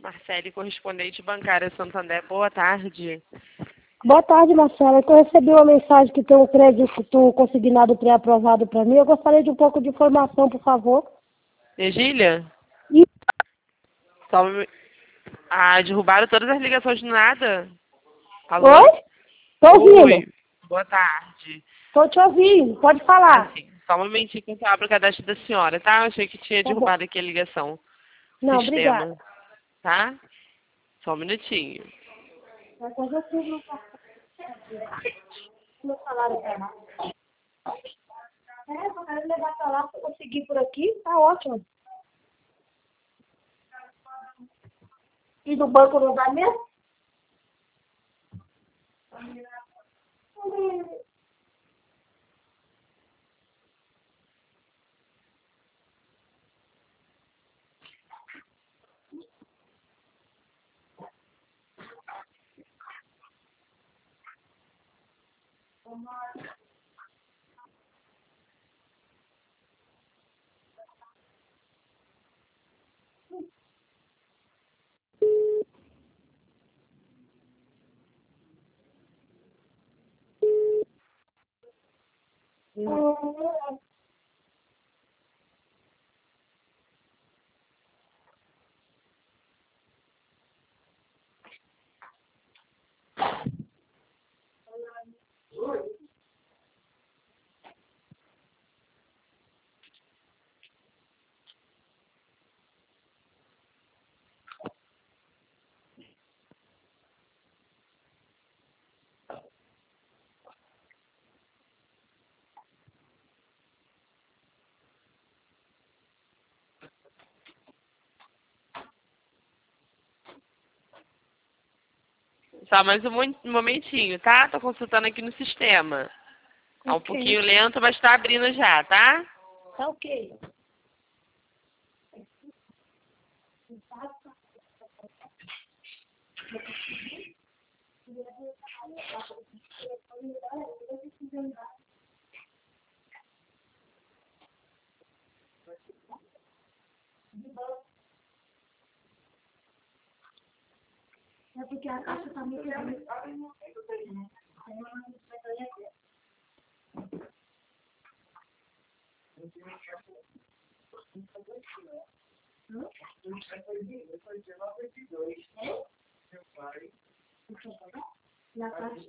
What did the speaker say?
Marcele, correspondente bancária Santander. Boa tarde. Boa tarde, Marcela. Eu recebi uma mensagem que tem um crédito consignado pré-aprovado para mim. Eu gostaria de um pouco de informação, por favor. Egília? E... derrubaram todas as ligações do nada? Alô? Oi? Estou ouvindo. Oi. Boa tarde. Estou te ouvindo. Pode falar. Assim, só um momentinho que eu abro o cadastro da senhora, tá? Eu achei que tinha Tá bom. derrubado aqui a ligação. Não, Sistema, obrigada. tá? Só um minutinho. Meu salário para lá. Eu quero levar para lá, se eu conseguir por aqui, tá ótimo. E do banco não dá mesmo? Só mais um momentinho, tá? Tô consultando aqui no sistema. Tá um pouquinho lento, mas tá abrindo já, tá? Tá ok. É porque a caixa tá muito grande. Na caixa.